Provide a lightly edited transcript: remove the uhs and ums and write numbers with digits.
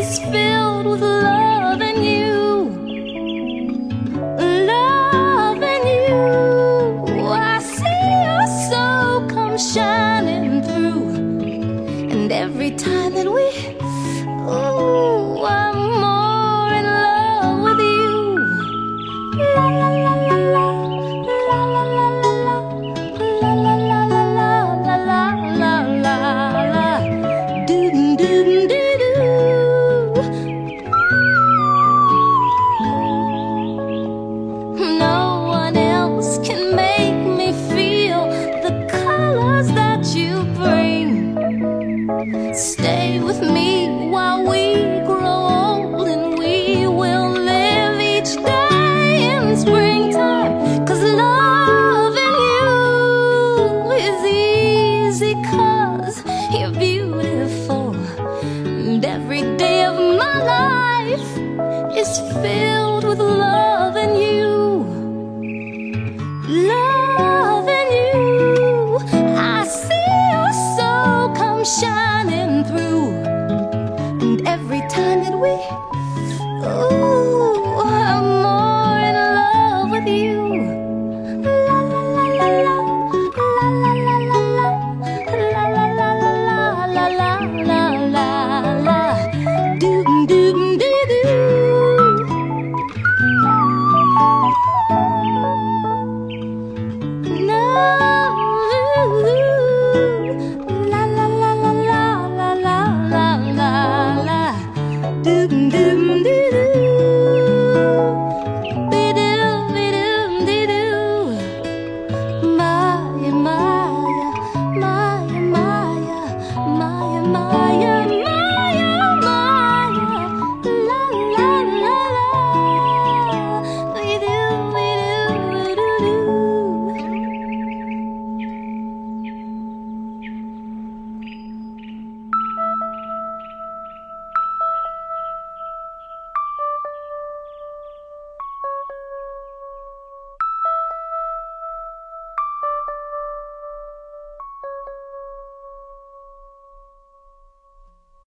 is filled with love and you. Love and you. I see your soul come shining through. And every time that we, ooh, I'm more in love with you. La la la la la, la la la la la, la la la la la, la la la la, doo doo doo doo doo. No one else can make me feel the colors that you bring. Stay with me while we grow old, and we will live each day in springtime. 'Cause loving you is easy, 'cause you're beautiful. And every day of my life is filled with love and you. Love and you. I see your soul come shining through. And every time that we